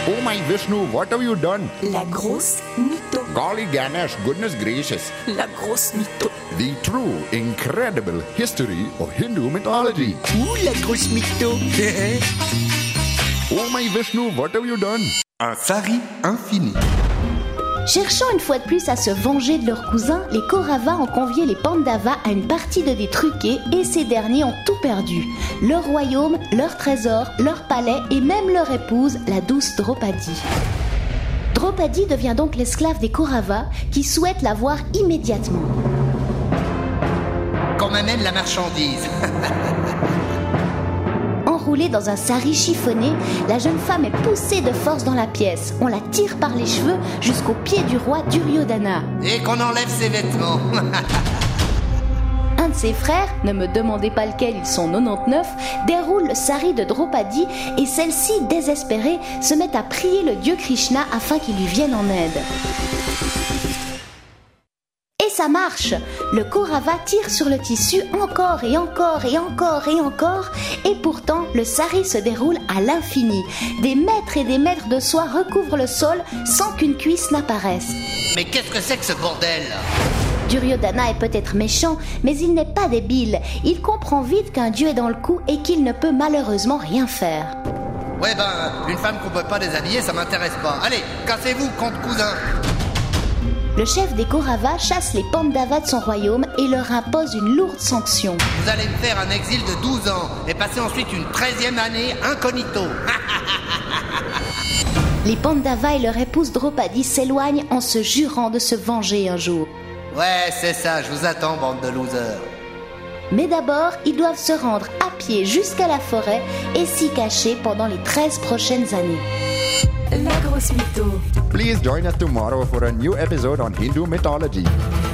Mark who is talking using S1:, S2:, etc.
S1: Oh my Vishnu, what have you done?
S2: La grosse mytho.
S1: Golly Ganesh, goodness gracious.
S2: La grosse mytho.
S1: The true, incredible history of Hindu mythology.
S2: Ouh, la grosse mytho.
S1: Oh my Vishnu, what have you done?
S3: Un sari infini.
S4: Cherchant une fois de plus à se venger de leurs cousins, les Kauravas ont convié les Pandavas à une partie de dés truqués et ces derniers ont tout perdu. Leur royaume, leurs trésors, leur palais et même leur épouse, la douce Draupadi. Draupadi devient donc l'esclave des Kauravas qui souhaitent la voir immédiatement.
S5: Qu'on m'amène la marchandise.
S4: Enroulée dans un sari chiffonné, la jeune femme est poussée de force dans la pièce. On la tire par les cheveux jusqu'au pied du roi Duryodhana.
S5: Et qu'on enlève ses vêtements.
S4: Un de ses frères, ne me demandez pas lequel, ils sont 99, déroule le sari de Draupadi et celle-ci, désespérée, se met à prier le dieu Krishna afin qu'il lui vienne en aide. Et ça marche! Le Kaurava tire sur le tissu encore et encore et encore et encore, et pourtant le sari se déroule à l'infini. Des mètres et des mètres de soie recouvrent le sol sans qu'une cuisse n'apparaisse.
S5: Mais qu'est-ce que c'est que ce bordel?
S4: Duryodhana est peut-être méchant, mais il n'est pas débile. Il comprend vite qu'un dieu est dans le coup et qu'il ne peut malheureusement rien faire.
S5: Ouais une femme qu'on peut pas déshabiller, ça m'intéresse pas. Allez, cassez-vous, compte cousin.
S4: Le chef des Kauravas chasse les Pandavas de son royaume et leur impose une lourde sanction.
S5: Vous allez me faire un exil de 12 ans et passer ensuite une 13e année incognito.
S4: Les Pandavas et leur épouse Draupadi s'éloignent en se jurant de se venger un jour.
S5: Ouais, c'est ça, je vous attends, bande de losers.
S4: Mais d'abord, ils doivent se rendre à pied jusqu'à la forêt et s'y cacher pendant les 13 prochaines années.
S2: La grosse mytho.
S1: Please join us tomorrow for a new episode on Hindu mythology.